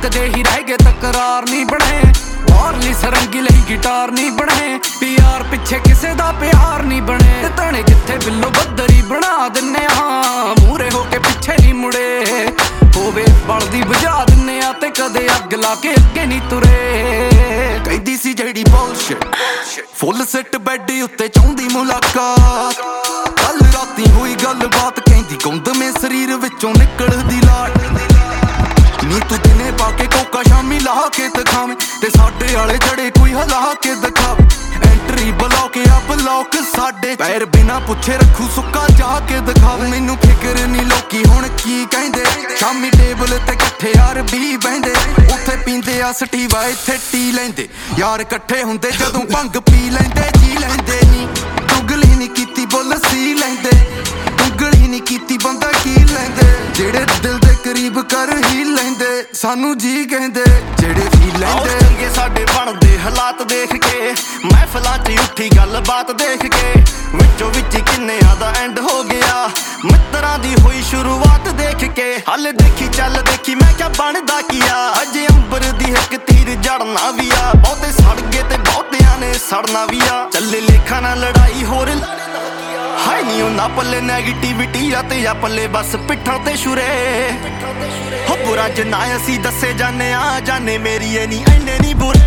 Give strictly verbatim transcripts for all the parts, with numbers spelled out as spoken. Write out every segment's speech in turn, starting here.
ਮੁੱਕਦੇ ਹੀ ਰਹਿ ਗਏ ਤਕਰਾਰ ਨਹੀਂ ਬਣੇ। ਵਾਰਲੀ ਸਰੰਗੀ ਲਈ ਗਿਟਾਰ ਨਹੀਂ ਬਣੇ। ਪਿਆਰ ਪਿੱਛੇ ਕਿਸੇ ਦਾ ਪਿਆਰ ਨਹੀਂ ਬਣੇ। ਤਣੇ ਜਿੱਥੇ ਬਿੱਲੋ ਬੱਦਰੀ ਬਣਾ ਦਿੰਨੇ ਆ, ਮੂਰੇ ਹੋ ਕੇ ਪਿੱਛੇ ਨਹੀਂ ਮੁੜੇ। ਹੋਵੇ ਬਲਦੀ ਬੁਝਾ ਦਿੰਨੇ ਆ ਤੇ ਕਦੇ ਅੱਗ ਲਾ ਕੇ ਅੱਗੇ ਨਹੀਂ ਤੁਰੇ। ਕਹਿੰਦੀ ਸੀ ਜਿਹੜੀ ਬੁਲਸ਼ਿਟ ਫੁੱਲ ਸਿੱਟ ਬੈੱਡ ਉੱਤੇ ਚਾਹੁੰਦੀ ਮੁਲਾਕਾਤ। ਕੱਲ ਰਾਤੀ ਹੋਈ ਗੱਲਬਾਤ ਕਹਿੰਦੀ ਗੁੰਦਵੇਂ ਸਰੀਰ ਵਿੱਚੋਂ ਨਿਕਲਦੀ ਲਾਟ। ਨੀ ਤੂੰ ਦਿਨੇ ਪਾ ਕੇ ਕੋਕਾ ਸ਼ਾਮੀ ਲਾ ਕੇ ਦਿਖਾਵੇਂ ਤੇ ਸਾਡੇ ਵਾਲੇ ਚੜੇ ਕੋਈ ਹਿਲਾ ਕੇ ਦਿਖਾਵੇ। ਐਂਟਰੀ ਬਲੌਕ ਆ ਬਲੌਕ ਸਾਡੇ ਪੈਰ ਬਿਨਾ ਪੁੱਛੇ ਰੱਖੂ ਸੁੱਕਾ ਜਾ ਕੇ ਦਿਖਾਵੇ। ਮੈਨੂੰ ਫਿਕਰ ਨੀ ਲੋਕੀ ਹੁਣ ਕੀ ਕਹਿੰਦੇ। ਸ਼ਾਮੀ ਟੇਬਲ ਤੇ ਇਕੱਠੇ ਯਾਰ ਵੀ ਬਹਿੰਦੇ। ਉੱਥੇ ਪੀਂਦੇ ਆ ਸਟੀਵਾ ਇੱਥੇ ਟੀ ਲੈਂਦੇ। ਯਾਰ ਇਕੱਠੇ ਹੁੰਦੇ ਜਦੋਂ ਭੰਗ ਪੀ ਲੈਂਦੇ। ਜੀ ਲੈਂਦੇ ਨੀ ਚੁਗਲੀ ਨੀ ਕੀਤੀ ਬੁੱਲ ਸੀ ਲੈਂਦੇ। ਚੁਗਲੀ ਨੀ ਕੀਤੀ ਬੰਦਾ ਕੀ ਲੈਂਦੇ। ਜਿਹੜੇ ਦਿਲ ਦੇ ਕਰੀਬ ਕਰ ਹੀ ਲੈਂਦੇ ਸਾਨੂੰ ਜੀ ਕਹਿੰਦੇ। ਜਿਹੜੇ ਵੀ ਲੈਂਦੇ ਚੰਗੇ ਸਾਡੇ ਬਣਦੇ ਹਾਲਾਤ ਦੇਖ ਕੇ। ਮਹਿਫਲਾਂ 'ਚ ਉੱਠੀ ਗੱਲਬਾਤ ਦੇਖ ਕੇ। ਵਿੱਚੋਂ ਵਿੱਚ ਕਿੰਨਿਆਂ ਦਾ ਐਂਡ ਹੋ ਗਿਆ। ਮਿੱਤਰਾਂ ਦੀ ਹੋਈ ਸ਼ੁਰੂਆਤ ਦੇਖ ਕੇ। ਹਲੇ ਦੇਖੀ ਚੱਲ ਦੇਖੀ ਮੈਂ ਕਿਆ ਬਣਦਾ ਕੀ ਆ। ਅਜੇ ਅੰਬਰ ਦੀ ਇੱਕ ਤੀਰ ਜੜਨਾ ਵੀ ਆ। ਬਹੁਤੇ ਸੜ ਗਏ ਤੇ ਬਹੁਤਿਆਂ ਨੇ ਸੜਨਾ ਵੀ ਆ। ਚੱਲੇ ਲੇਖਾਂ ਨਾਲ ਲੜਾਈ ਹੋਰ ਹਾਏ ਨੀ ਉਹਨਾਂ ਪੱਲੇ ਨੈਗੇਟਿਵਿਟੀ ਆ ਤੇ ਆ ਪੱਲੇ ਬਸ ਪਿੱਠਾਂ ਤੇ ਸ਼ੁਰੇ। ਹੋ ਬੁਰਾ ਜਿੰਨਾ ਅਸੀਂ ਦੱਸੇ ਜਾਨੇ ਆ। ਜਾਨੇ ਮੇਰੀ ਐ ਨੀ ਐਨੇ ਨੀ ਬੁਰੇ।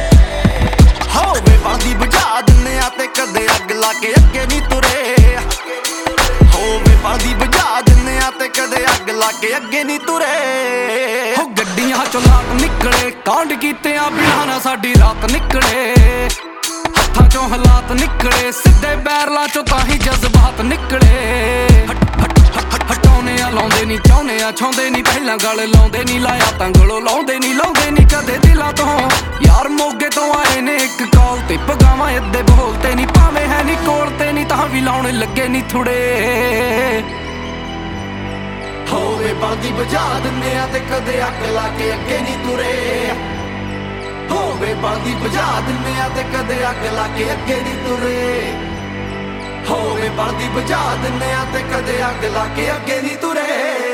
ਹੋਵੇ ਬਣਦੀ ਬੁਝਾ ਦਿੰਨੇ ਆ ਤੇ ਕਦੇ ਅੱਗ ਲਾ ਕੇ ਅੱਗੇ ਨੀ ਤੁਰੇ। ਹੋਵੇ ਬਣਦੀ ਬੁਝਾ ਦਿੰਨੇ ਆ ਤੇ ਕਦੇ ਅੱਗ ਲਾ ਕੇ ਅੱਗੇ ਨੀ ਤੁਰੇ। ਹੋ ਗੱਡੀਆਂ ਚੋਂ ਲਾਟ ਨਿਕਲੇ ਕਾਂਡ ਕੀਤਿਆਂ ਬਿਨਾਂ ਨਾ ਸਾਡੀ ਰਾਤ ਨਿਕਲੇ। ਹੱਥਾਂ ਚੋਂ ਹਾਲਾਤ ਨਿਕਲੇ ਸਿੱਧੇ ਬੈਰਲਾਂ ਚੋਂ ਤਾਂ ਹੀ ਜਜ਼ਬਾਤ ਨਿਕਲੇ। ਹਟਾਉਣੇ ਆ ਲਾਉਂਦੇ ਨੀ ਚਾਹੁੰਦੇ ਆ ਛਾਉਂਦੇ ਨੀ ਪਹਿਲਾਂ ਗੱਲ ਲਾਉਂਦੇ ਨੀ ਲਾਇਆ ਤਾਂ ਗਲੋਂ ਲਾਉਂਦੇ ਨੀ ਲਾਉਂਦੇ ਨੀ ਕਦੇ ਦਿਲਾਂ ਤੋਂ। ਯਾਰ ਮੋਗੇ ਤੋਂ ਆਏ ਨੇ ਇੱਕ ਕਾਲ ਤੇ ਪਗਾਵਾਂ ਅੱਧੇ ਬੋਲਤੇ ਨੀ ਭਾਵੇਂ ਹੈ ਨੀ ਕੋਲ ਤੇ ਨੀ ਤਾਂ ਵੀ ਲਾਉਣ ਲੱਗੇ ਨੀ ਥੁੜੇ। ਹੋਵੇ ਬਲਦੀ ਬੁਝਾ ਦਿੰਨੇ ਆ ਤੇ ਕਦੇ ਅੱਗ ਲਾ ਕੇ ਅੱਗੇ ਨੀ ਤੁਰੇ। ਹੋਵੇ ਬਲਦੀ ਬੁਝਾ ਦਿੰਨੇ ਆ ਤੇ ਕਦੇ ਅੱਗ ਲਾ ਕੇ ਅੱਗੇ ਨੀ ਤੁਰੇ। ਹੋਵੇ ਬਲਦੀ ਬੁਝਾ ਦਿੰਨੇ ਆ ਤੇ ਕਦੇ ਅੱਗ ਲਾ ਕੇ ਅੱਗੇ ਨੀ ਤੁਰੇ।